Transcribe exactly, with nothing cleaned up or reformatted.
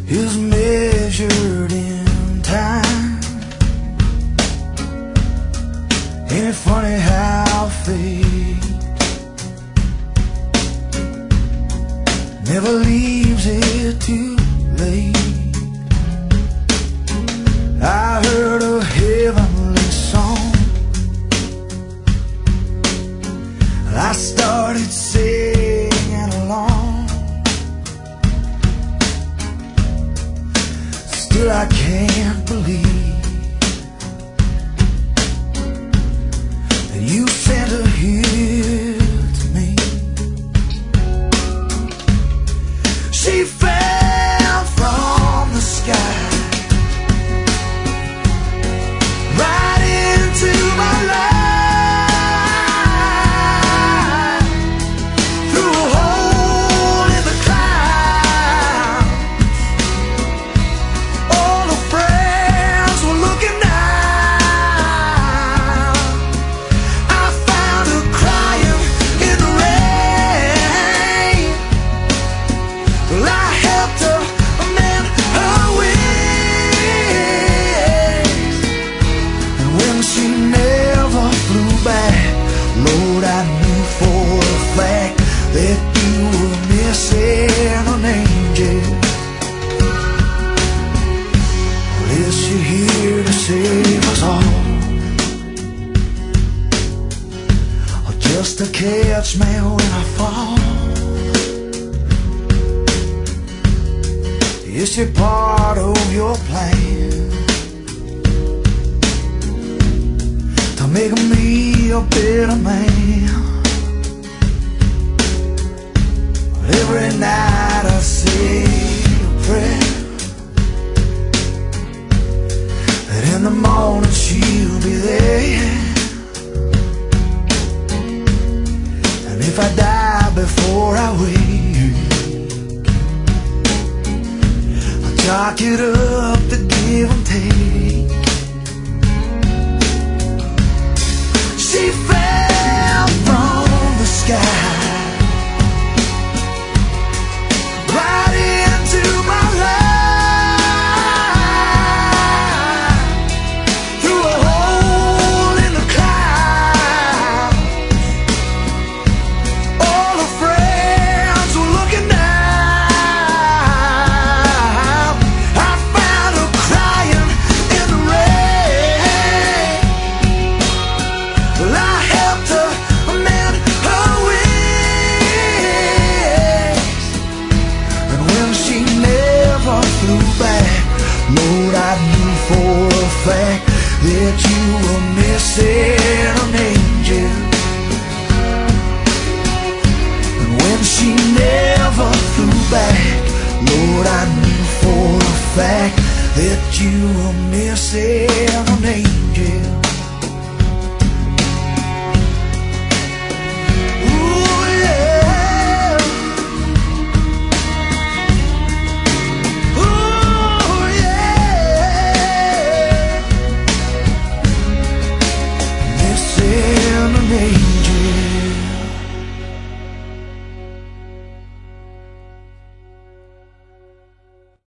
is measured in time. Ain't it funny how fate never leaves it too late? I heard a heavenly song, I started singing along. Still I can't believe that you sent her here to me. She fell from the sky right into my life, through a hole in the clouds. All her friends were looking down. I found her crying in the rain. Well, I helped her mend her wings, and when she never flew back, Lord, I knew for a fact that you were missing an angel. Well, is she here to save us all, or just to catch me when I fall? Is she part of your plan to make me a better man? Every night I say a prayer that in the morning she'll be there. And if I die before I wake, I'll chalk it up to give and take. She fell from the sky right into my life, through a hole in the clouds. All her friends were looking down. I found her crying in the rain. Well, I helped her mend her wings, and when she never flew back, Lord, I knew for a fact that you were missing an angel. And when she never flew back, Lord, I knew for a fact that you were missing an angel.